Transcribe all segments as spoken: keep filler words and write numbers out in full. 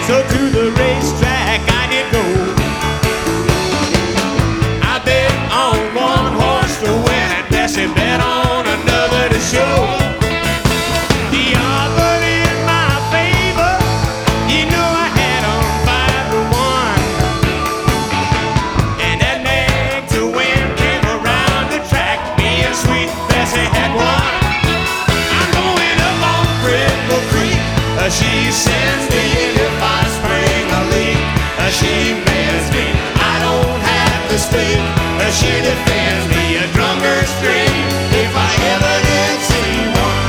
So to the racetrack I did go. I bet on one horse to win and Bessie bet on another to show. The odds in my favor, you know I had on five to one. And that nag to win came around the track. Me and sweet Bessie had won. I'm going up on Cripple Creek. Uh, she sends me in if I spring a leak. Uh, she mans me, I don't have to speak. Uh, she defends me a drunkard's dream, if I ever did see one.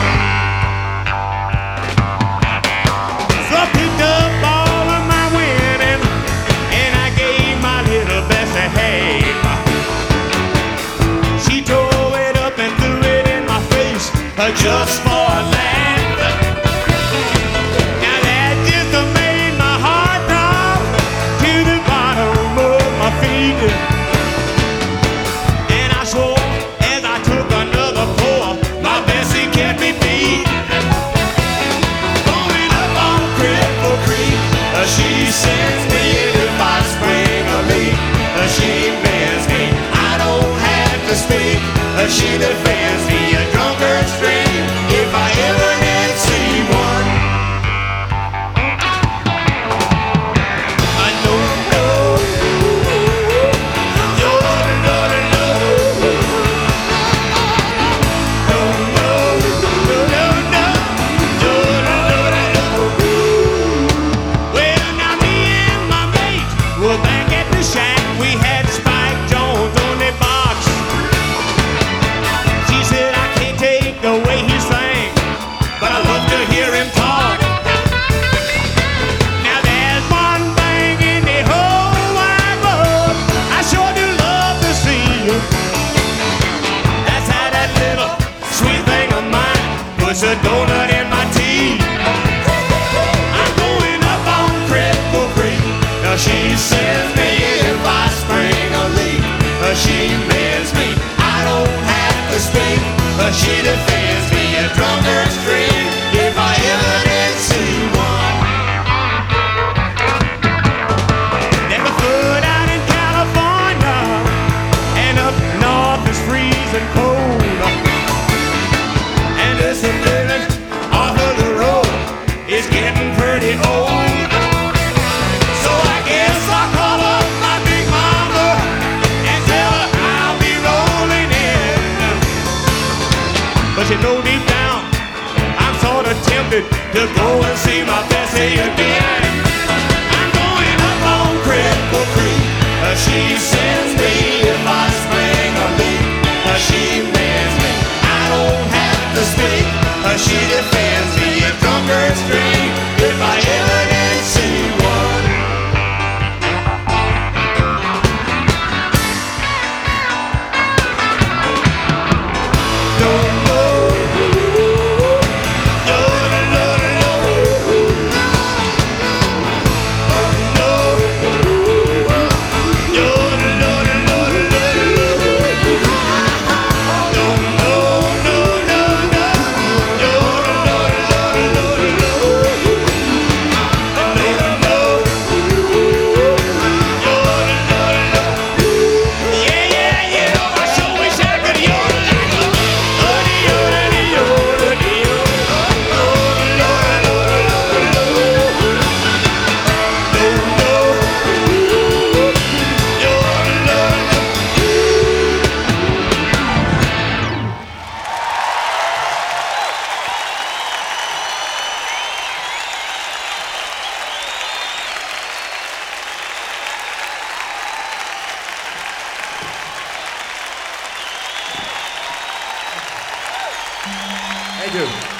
So I picked up all of my winning and I gave my little Bessie half. She tore it up and threw it in my face, uh, just for a laugh. And I swore as I took another pour, my Bessie kept me beat. Going up on Cripple Creek, uh, she sends me in if I spring a leak. Uh, she mans me, I don't have to speak. Uh, she defends me a drunkard's dream, if I ever did see one. I know, know. Well, back at the shack, we had Spike Jones on the box. She said, I can't take the way he sang, but I love to hear him talk. Now there's one thing in the whole wide world I sure do love to see you. That's how that little sweet thing of mine puts a donut in my tea. I'm going up on Cripple Creek. Now she sends me if I spring a leak. Uh, she mans me, I don't have to speak. Uh, she defends me a drunkard's dream, if I ever did see one. Never foot out in California, and up north is freezing cold. And this living off of the road is getting pretty old. But you know deep down, I'm sort of tempted to go and see my Bessie again. I'm going up on Cripple Creek. Uh, she sends me if I spring a leak. Uh, she mans me, I don't have to speak. Uh, she defends me a drunkard's dream, if I ever did see one. Don't Thank you.